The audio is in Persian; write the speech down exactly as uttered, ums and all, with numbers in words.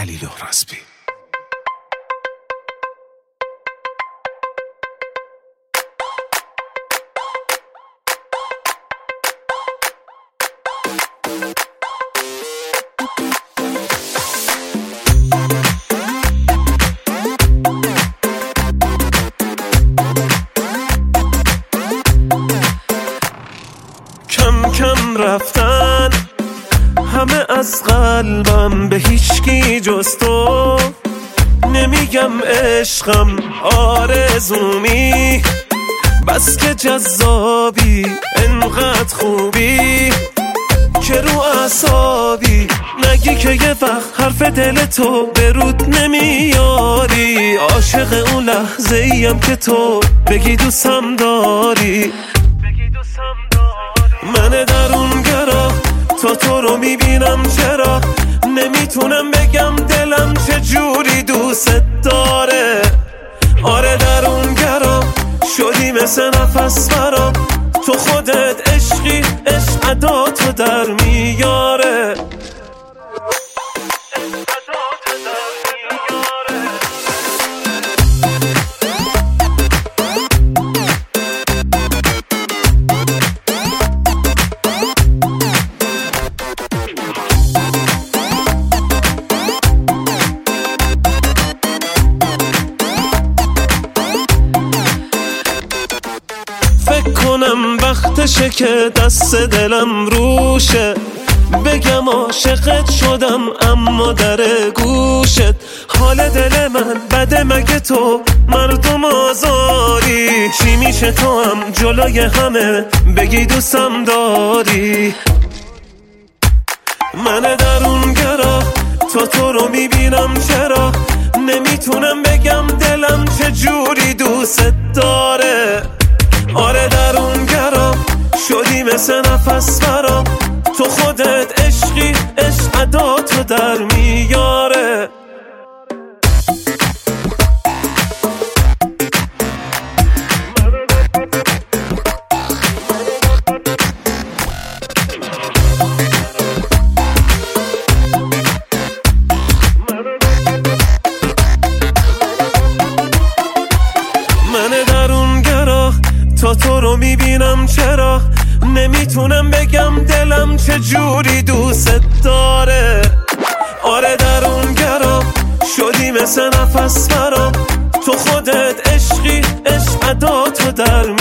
علی لهرازبی. کم کم رفتن همه از قلبم، به هیچکی جز تو نمیگم عشقم آرزومی، بس که جذابی انقدر خوبی که رو اعصابی، نگی که یه وقت حرف دل تو به رود نمیاری، عاشق اون لحظه ایم که تو بگی دوستم داری. من درونگرا تا تو رو میبینم، چرا نمیتونم بگم دلم چجوری دوست داره. آره درونگرا شدی مثل نفس برام، تو خودت عشقی، عشق عداتو در میاره. فکر کنم وقتشه که دست دلم روشه، بگم عاشقت شدم اما در گوشت. حال دل من بده مگه تو مردم آزاری، چی میشه تو هم جلوی همه بگی دوستم داری. من درونگرا تا تو رو میبینم، چرا نمیتونم بگم دلم چجوری دوست داره. آره درونگرا شدی مثل نفس برام، تو خودت عشقی، عشق عداتو در میاره. من درونگرا تا تو رو میبینم، چرا نمیتونم بگم دلم چجوری دوست داره. آره درونگرا شدی مثل نفس برام، تو خودت عشقی، عشق عداتو در